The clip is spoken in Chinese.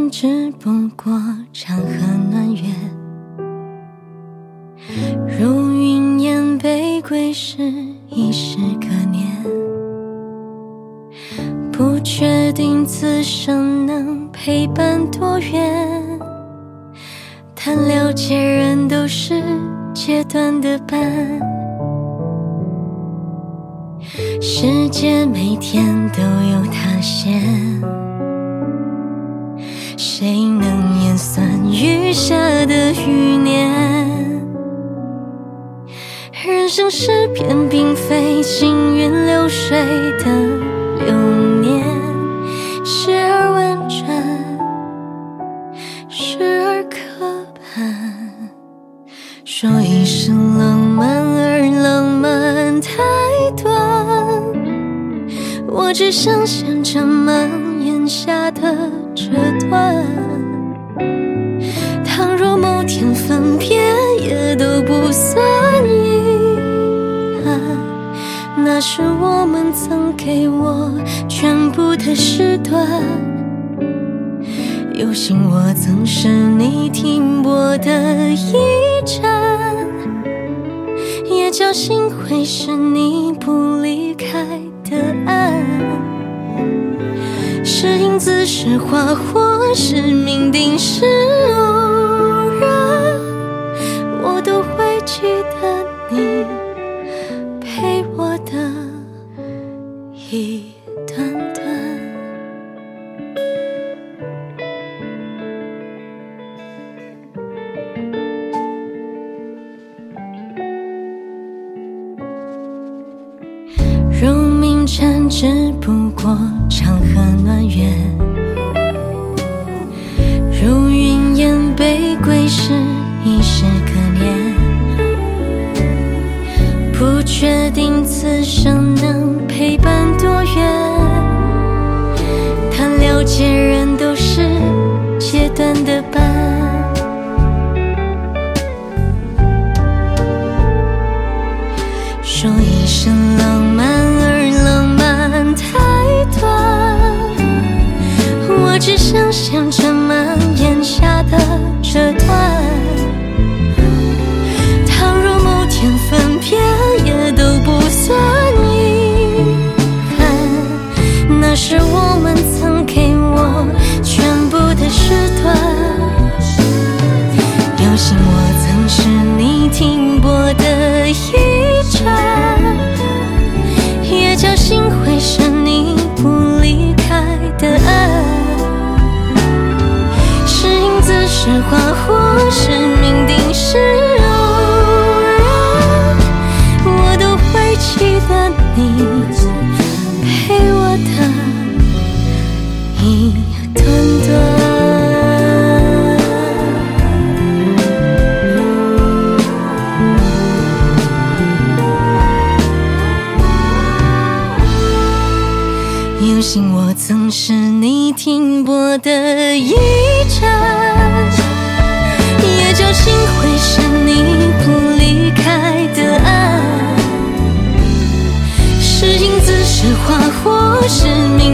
命只不过长河暖月，如云烟被归时，已是可念。不确定此生能陪伴多远，但了解人都是阶段的伴。世界每天都有塌陷，谁能言算余下的余年？人生事变并非行云流水的流年，时而婉转，时而刻板。说一生浪漫，而浪漫太短，我只想象着蔓延下的这段。倘若某天分别，也都不算遗憾。那是我们曾给我全部的时段，有幸我曾是你停泊的一站，也侥幸会是你不离开的岸。是影子，是花，或是命定，是偶然，我都会记得你陪我的一段段。如明晨只不过长河暖月，如云烟被归时，已是可念。不确定此生能陪伴多远，但了解人都是阶段的伴。说一声浪漫，而浪漫太短，我只想象着蔓延下的这段。倘若某天分别，也都不算遗憾。那是我们曾给我全部的时段，有幸我曾是你停泊的一站，也侥幸会是你不离开的岸。是影子，是花，或是命定，是偶然，我都会记得你陪我的一段段。有幸我曾是你停泊的一站，也侥幸会是你不离开的岸。是影子，是花，或是命